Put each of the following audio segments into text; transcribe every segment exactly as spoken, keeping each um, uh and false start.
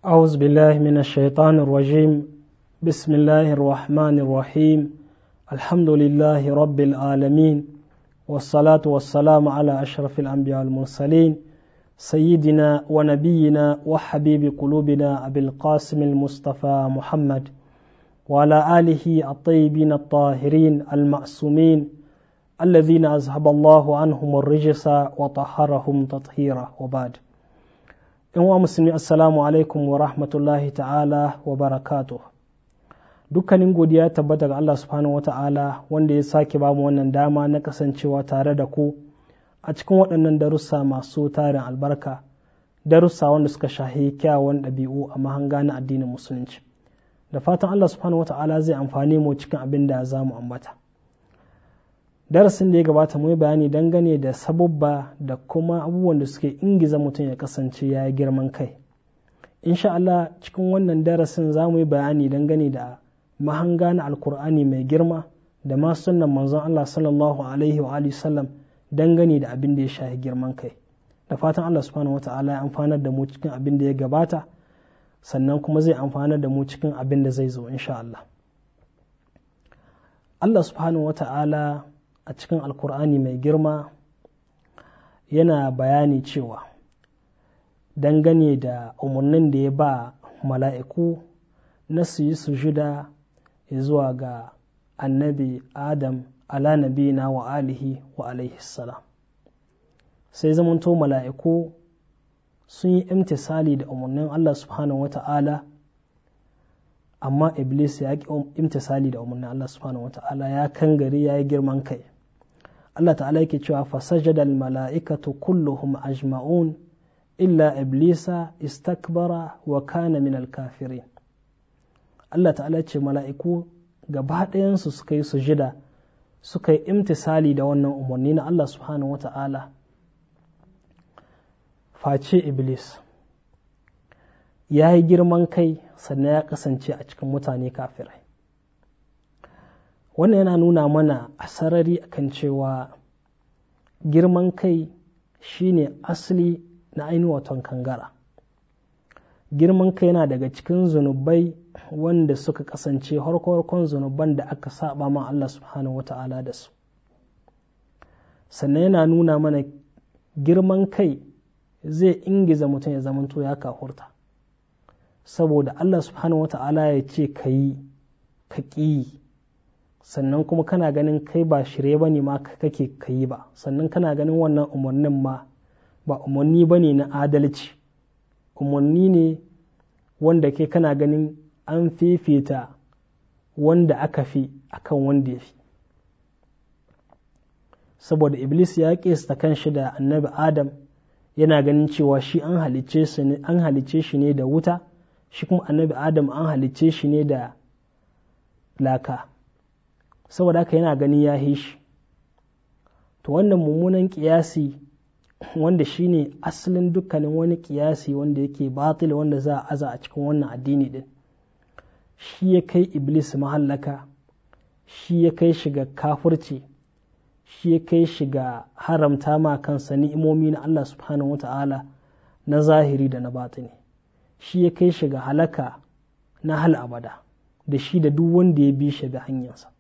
أعوذ بالله من الشيطان الرجيم بسم الله الرحمن الرحيم الحمد لله رب العالمين والصلاة والسلام على أشرف الأنبياء والمرسلين سيدنا ونبينا وحبيب قلوبنا أبي القاسم المصطفى محمد وعلى آله الطيبين الطاهرين المعصومين الذين أذهب الله عنهم الرجس وطهرهم تطهيرا وبعد. in wa musulmi assalamu alaikum wa rahmatullahi ta'ala wa barakatuh. Dukkanin godiya tabbata ga Allah subhanahu wa ta'ala wanda ya sake bamu wannan dama na kasancewa tare da ku a cikin waɗannan darussa masu tarin albarka, darussa wanda suka shahi kyawun ɗabi'u a mahanga na addinin musulunci. Da fatan Allah subhanahu wa ta'ala zai amfani mu cikin abin da za mu ambata. Darasin da ya gabata mu yi bayani dangane da sabubba da kuma abubuwan da suke ingiza mutum ya kasance ya yi girman kai. Insha Allah cikin wannan darasin za mu yi bayani dangane da mahanga na alkur'ani mai girma da ma sunnan manzon Allah sallallahu alaihi wa alihi sallam dangane da abin da ya shafi girman kai. Da fatan Allah subhanahu wa ta'ala ya amfanar da mu cikin abin da ya gabata sannan kuma zai amfanar da mu cikin abin da zai zo insha Allah. Allah subhanahu wa ta'ala a cikin alkur'ani mai girma yana bayani cewa dangane da umarnin da ya ba mala'iku na su yi sujuda zuwa ga annabi adam ala nabina wa alihi wa alaihi salam, sai zamanto mala'iku sun yi imtisali da umarnin Allah subhanahu wa ta'ala, amma iblis ya ƙi imtisali da umarnin Allah subhanahu wa ta'ala, ya kangare ya yi girman kai. Allah ta'ala yake cewa fasajada al-mala'ikatu kulluhum ajma'un illa iblisa istakbara wa kana min al-kafirin. Allah ta'ala ce mala'iku gaba ɗayansu suka yi sujida suka yi imtisali da wannan umarni na Allah subhanahu wata'ala face iblis ya yi girman kai sannan ya kasance a cikin mutane kafirai. Wannan yana nuna mana a sarari akan cewa girman kai shine asali na ainihin waton kangara. Girman kai yana daga cikin zunubai wanda suka kasance harkon zunuban da aka saba ma Allah subhanahu wa ta'ala da su. Sannan yana nuna mana girman kai zai ingiza mutum ya zamanto ya kahurta, saboda Allah subhanahu wa ta'ala ya ce ka yi ka ƙi, sannan kuma kana ganin kai ba shirye ba ne ma kake ka yi ba, sannan kana ganin wannan umarnin ma ba umarni ba ne na adalci, umarni ne wanda kai kana ganin an fifita wanda aka fi akan wanda ya fi. Saboda iblis ya kesta kan shi da annabi adam, yana ganin cewa shi an halicce shi ne da wuta, shi kuma annabi adam an halicce shi ne da laka, saboda haka yana gani ya yi shi. To wannan mummunan kiyasi wanda shine asalin dukkanin wani kiyasi wanda yake batil wanda za a aza a cikin wannan addini din, shi ya kai iblis mahallaka, shi ya kai shiga kafirci, shi ya kai shiga haramta ma kansa ni'imomi na Allah subhanahu wata'ala na zahiri da na batini, shi ya kai shiga halaka na hal abada da shi da duk wanda ya bi shi da hanyarsa.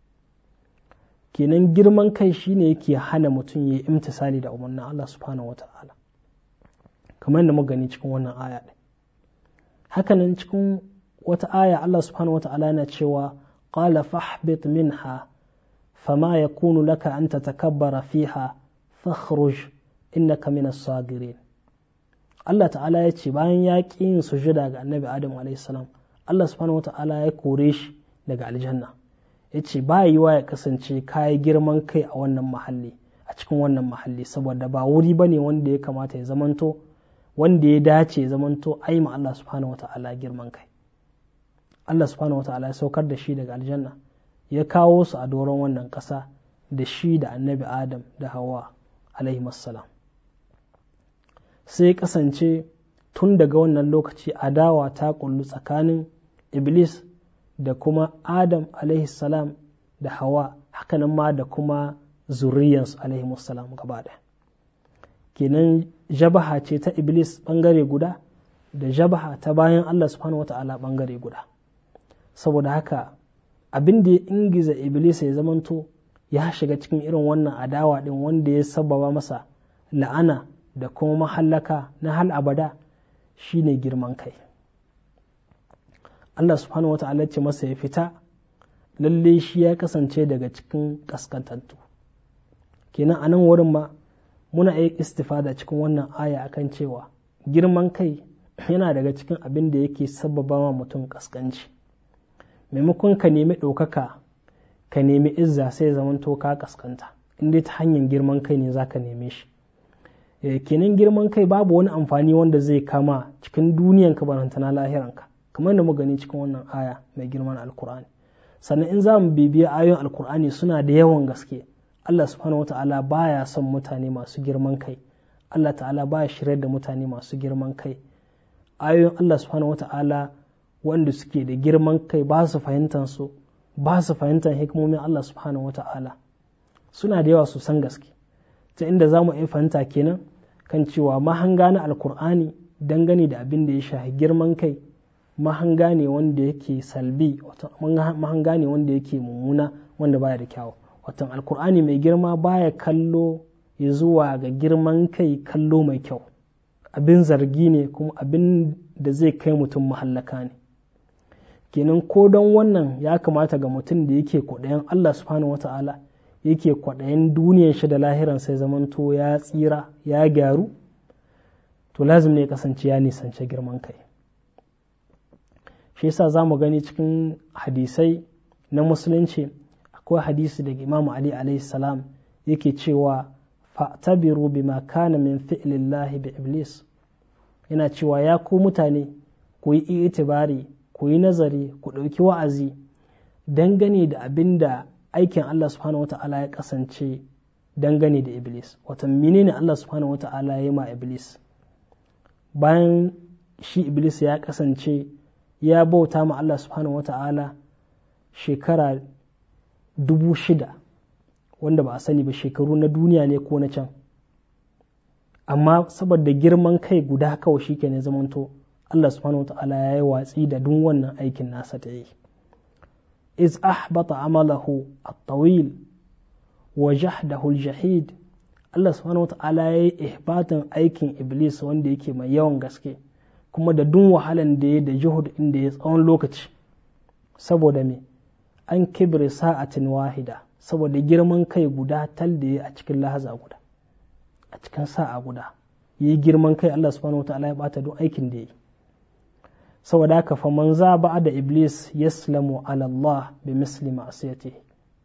Kenan girman kai shine yake hana mutum ya yi imtisali da umarnin Allah subhanahu wata'ala, kamar yadda muka gani cikin wannan aya ɗin. Hakanan cikin wata aya Allah subhanahu wata'ala yana cewa qala fahbit minha fama yakunu laka an tatakabbara fiha fakhruj innaka minas sagirin. Allah ta'ala ya ce bayan ya ƙi yin sujuda ga annabi Adam alayhi salam, Allah subhanahu wata'ala ya kore shi daga aljanna, ya ce ba yiwa ya kasance kayi girman kai a wannan mahalli, a cikin wannan mahalli, saboda ba wuri ba ne wanda ya kamata ya zamanto, wanda ya dace ya zamanto ai ma Allah subhanahu wa ta'ala girman kai. Allah subhanahu wa ta'ala ya saukar da shi daga aljanna, ya kawo su a doron wannan ƙasa da shi da annabi Adam da Hawwa alaihi salam. Sai ya kasance tun daga wannan lokaci adawa ta kullu tsakanin iblis da kuma Adam alaihi salam da Hawa, hakanan ma da kuma zuriyarsu alaihi salam gaba ɗaya. Kenan jabaha ce ta Iblis ɓangare guda da jabha ta bayan Allah subhanahu wata'ala bangare guda. Saboda haka abin da ya ingiza iblis ya zamanto ya shiga cikin irin wannan adawa din wanda ya sababa masa la'ana da kuma mahallaka na hal abada shine girman kai. Allah subhanahu wata'ala ce masa ya fita, lalle shi ya kasance daga cikin kaskantattu. Kenan a nan wurin ma muna yi istifada cikin wannan aya akan cewa girman kai yana daga cikin abin da yake sababa ma mutum kaskanci. Maimakon ka nemi ɗaukaka, ka nemi izza, sai zamanto ka kaskanta, inda ta hanyar girman kai ne za ka neme shi. E, kenan girman kai babu wani amfani wanda zai kama cikin duniyanka barantana lahiranka, kamar da mu gani cikin wannan aya mai girman alkur'ani. Sannan in za mu bibiya ayoyin alkur'ani suna da yawan gaske. Allah subhanahu wa ta'ala baya son mutane masu girman kai. Allah ta'ala baya shirya da mutane masu girman kai. Ayoyin Allah subhanahu wa ta'ala wanda suke da girman kai ba su fahimtar su, ba su fahimtar hikimomin Allah subhanahu wa ta'ala. Suna da yawa sosan gaske. Ta inda za mu iya fahimta kenan kan cewa mahanga na alkur'ani dangane da abin da ya shahi girman kai, mahanga ne wanda yake salbi, mahanga ne wanda yake mummuna, wanda baya da kyawu. Watan alkur'ani mai girma baya kallo ya zuwa ga girman kai kallo mai kyau, abin zargi ne kuma abin da zai kai mutum mahallaka ne. Kenan ko don wannan ya kamata ga mutum da yake kwaɗayin Allah subhanahu wa ta'ala, yake kwaɗayin duniyar shi da lahiran sai zamanto ya tsira ya gyaru, to lazim ne ya kasance ya nisance girman kai. Shi yasa za mu gani cikin hadisai na musulunci akwai hadisi daga Imam Ali alaihi salam yake cewa fa'tabiru bima kana min fi'lillahi bi iblis, yana cewa ya ku mutane ku yi itibari, ku yi nazari, ku ɗauki wa'azi dangane da abin da aikin Allah subhanahu wa ta'ala ya kasance dangane da iblis. Wata menene Allah subhanahu wa ta'ala ya yi ma iblis bayan shi iblis ya kasance ya bauta ma Allah subhanahu wa ta'ala shekara dubu shida, wanda ba a sani ba shekaru na duniya ne ko na can, amma saboda girman kai guda kawai shi ke ne zamanto Allah subhanahu wa ta'ala ya yi watsi da duk wannan aikin nasa ta yi. iz ahbata amalahu at-tawil wa jahdahu al-jahid, Allah subhanahu wa ta'ala ya yi ihbatan aikin iblis wanda yake mai yawan gaske, kuma da duk wahalan da ya da juhud inda ya tsawon lokaci. Saboda me? An kibri sa'atin wahida, saboda girman kai guda tal da ya a cikin lahaza guda, a cikin sa'a guda yi girman kai, Allah subhanahu wa ta'ala ya bata duk aikin da ya yi. Saboda haka fa man za ba da iblis yaslamu ala Allah bi misli ma'asiyatihi,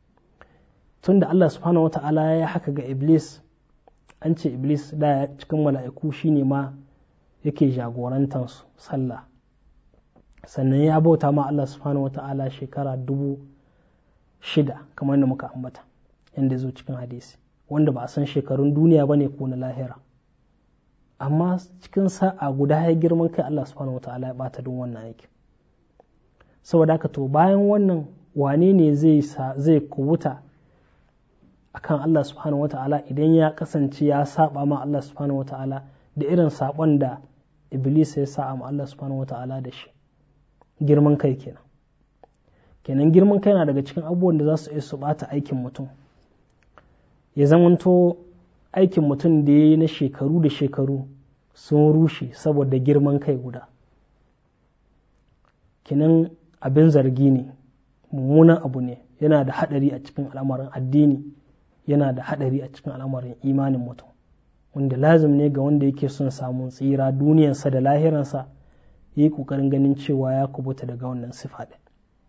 tunda Allah subhanahu wa ta'ala ya yi haka ga iblis. An ce iblis da cikin mala'iku shine ma yake jagorantansu sallah, sannan ya bauta ma Allah subhanahu wa ta'ala shekara dubu shida kamar da muka ambata inda zo cikin hadisi, wanda ba a san shekarun duniya ba ne ko na lahira, amma cikin sa'a guda ya girman kai Allah subhanahu wa ta'ala ya bata don wannan aiki. Saboda haka to bayan wannan wane ne zai zai kubuta akan Allah subhanahu wa ta'ala idan ya kasance ya saba ma Allah subhanahu wa ta'ala da irin sabon da iblis ya sa ma Allah subhanahu wa ta'ala da shi? Girman kai kenan. Kenan girman kai na daga cikin abubuwan da za su iya su bata aikin mutum, ya zamanto aikin mutum da ya yi na shekaru da shekaru sun rushe saboda girman kai guda. Kenan abin zargi ne, mummunan abu ne, yana da haɗari a cikin al'amarin addini, yana da haɗari a cikin al'amarin imanin mutum, wanda lazim ne ga wanda yake son samun tsira duniyarsa da lahiransa ya yi ƙoƙarin ganin cewa ya kubuta daga wannan sifa ɗin.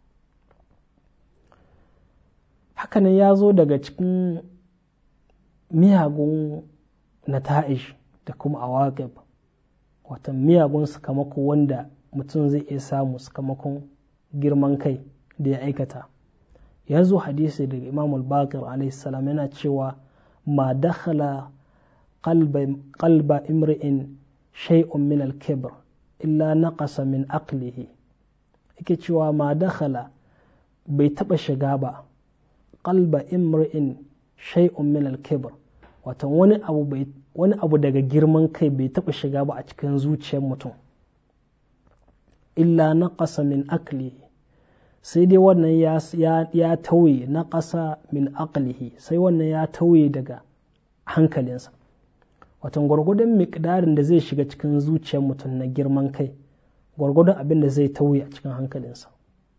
Hakanan ya zo daga cikin miyagun nata'ish da kuma awaqib, wata miyagun sakamako wanda mutum zai iya samu sakamakon girman kai da ya aikata. Ya zo hadisi daga Imam al-Baqir alaihi salam yana cewa ma dakhala qalba imri'in shay'un min al-kibr illa naqasa min aqlihi, yake cewa ma dakhala bai taba shiga ba qalba imri'in shay'un min al-kibr, wato wani abu bai wani abu daga girman kai bai taba shiga ba a cikin zuciyar mutum, illa naqasa min aqlihi, sai dai wannan ya, ya, ya tauye naqasa min aqlihi, sai wannan ya tauye daga hankalinsa. Watan gwargwadon miƙdarin da zai shiga cikin zuciyar mutum na girman kai, gwargwadon abin da zai tauye a cikin hankalinsa.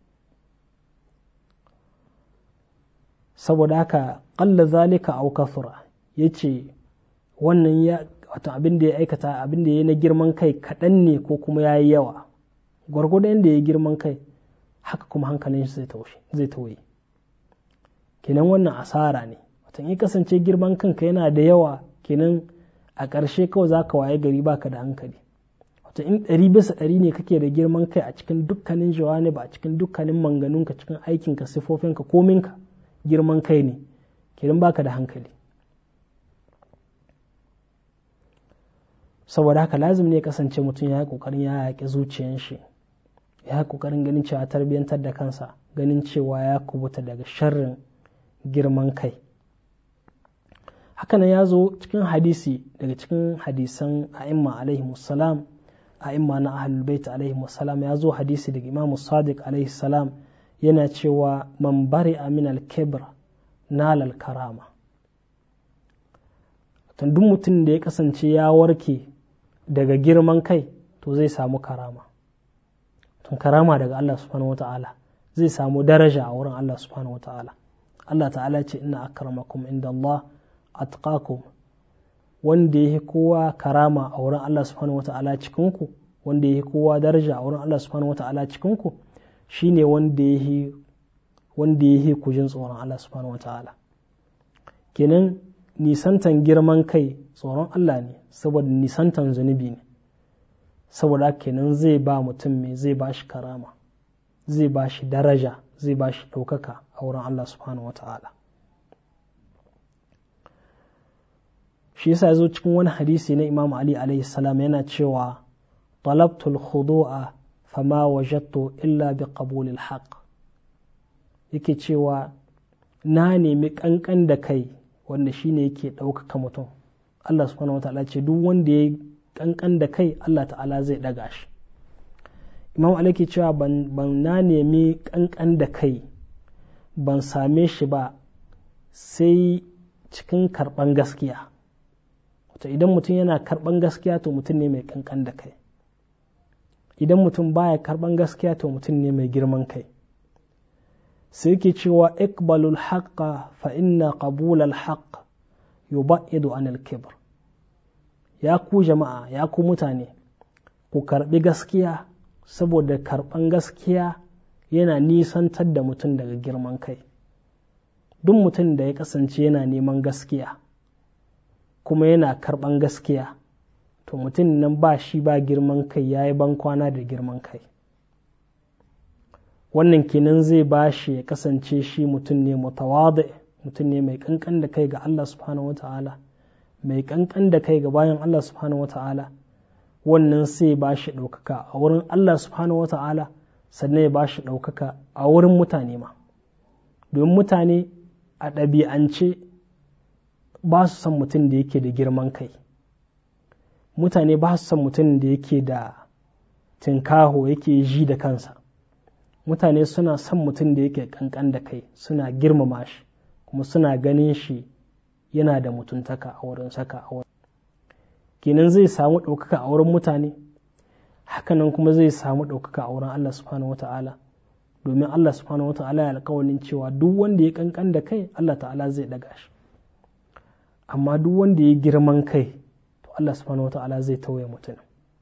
Saboda haka ƙalla zalika au kafura, ya ce wannan ya wato abin da ya aikata, abin da ya na girman kai kaɗan ne ko kuma ya yi yawa, gwargwadon da ya girman kai haka kuma hankalin shi zai tauye. Kenan wannan asara ne. Watan in kasance girman kanka yana da yawa, kenan a ƙarshe kawai za ka waye gari baka da hankali. Wata in ɗari bisa ɗari ne kake da girman kai a cikin dukkanin jawani, ba a cikin dukkanin manganunka, cikin aikinka, sifofinka, kominka girman kai ne, kenan baka da hankali. Saboda haka lazim ne kasance mutum ya yi ƙoƙarin ya yaƙi zuciyar shi, ya yi ƙoƙarin ganin cewa tarbiyyantar da kansa, ganin cewa ya kubuta daga sharrin girman kai. Hakanan ya zo cikin hadisi daga cikin hadisan a'imma alaihi musallam, a'imma na ahlul bait alaihi musallam, ya zo hadisi daga Imam Sadiq alaihi salam yana cewa man bari'a min al-kibr nala al-karama. Duk mutum da ya kasance ya warke daga girman kai to zai samu karama. Tun karama daga Allah subhanahu wata'ala, zai samu daraja a wurin Allah subhanahu wata'ala. Allah ta'ala ce inna akramakum inda Allah atqakum, wanda yake kowa karama a wurin Allah subhanahu wata'ala cikinku, wanda yake kowa daraja a wurin Allah subhanahu wata'ala cikinku, shine wanda yake wanda yake kujin tsoron Allah subhanahu wata'ala. Kenan nisantan girman kai tsoron Allah ne, saboda nisantan zunubi ne. Saboda kenan zai ba mutum mai zai ba shi karama, zai ba shi daraja, zai ba shi ɗaukaka a wurin Allah subhanahu wata'ala. Shi yasa zo cikin wani hadisi na Imam Ali alaihi salam yana cewa talabtul khudu'a fama wajadtu illa bi qabulil haqq, yake cewa na nemi kankan da kai, wanda shine yake ɗaukaka mutum. Allah subhanahu wata'ala ce duk wanda ya kankan da kai Allah ta'ala zai ɗaga shi. Imam Ali ke cewa ban, ban na nemi kankan da kai ban same shi ba sai cikin karɓan gaskiya. Wato idan mutum yana karɓan gaskiya to mutum ne mai kankan da kai, idan mutum baya karɓan gaskiya to mutum ne mai girman kai. Sai yake cewa iqbalul haqqa fa inna qabulal haqq yubaidu anil kibr. Ya ku jama'a, ya ku mutane, ku karɓi gaskiya, saboda karɓan gaskiya yana nisantar da mutum daga girman kai. Duk mutum da ya kasance yana neman gaskiya kuma yana karɓan gaskiya, to mutum nan ba shi ba girman kai, ya yi bankwana da girman kai. Wannan kenan zai ba shi ya kasance shi mutum ne mutawadi, mutum ne mai kankan da kai ga Allah subhanahu wa ta'ala, mai kankan da kai ga bayan Allah subhanahu wa ta'ala. Wannan sai ba shi ɗaukaka a wurin Allah subhanahu wa ta'ala, sannan ya ba shi ɗaukaka a wurin mutane ma. Domin mutane a ɗabi'ance ba su son mutum da yake da girman kai, mutane ba su son mutum da yake da tinkaho, yake ji da kansa. Mutane suna son mutum da yake kankan da kai, suna girmama shi, kuma suna ganin shi yana da mutuntaka a wurin saka a wurin. Kenan zai samu ɗaukaka a wurin mutane, hakanan kuma zai samu ɗaukaka a wurin Allah subhanahu wata'ala, domin Allah subhanahu wata'ala ya alƙawarin cewa duk wanda ya kankan da kai Allah ta'ala zai ɗaga shi, amma duk wanda ya girman kai to Allah subhanahu wata'ala zai tauye mutum.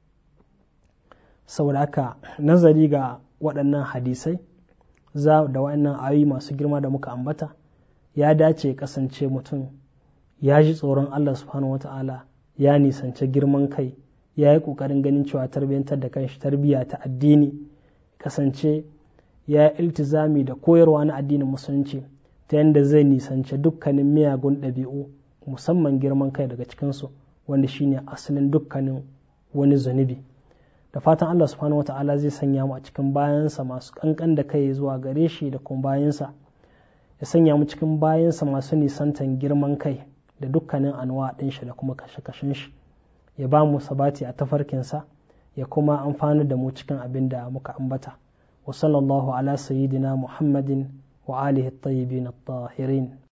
Saboda haka nazari ga waɗannan hadisai za da waɗannan ayoyi masu girma da muka ambata, ya dace kasance mutum ya ji tsoron Allah subhanahu wata'ala, ya nisance girman kai, ya yi ƙoƙarin ganin cewa tarbiyyantar da kanshi tarbiyya ta addini, kasance ya yi iltizami da koyarwa na addinin musulunci ta yadda zai nisance dukkanin miyagun ɗabi'u, musamman girman kai daga cikinsu, wanda shine asalin dukkanin wani zunubi. Da fatan Allah subhanahu wata'ala zai sanya mu a cikin bayansa masu kankan da kai zuwa gare shi da kuma bayansa, ya sanya mu cikin bayansa masu nisantan girman kai da dukkanin anwa ɗin shi da kuma kashe-kashen shi, ya ba mu sabati a tafarkinsa, ya kuma amfana da mu cikin abin da muka ambata. wa sallallahu ala sayyidina muhammadin wa alihi at-tayyibin at-tahirin.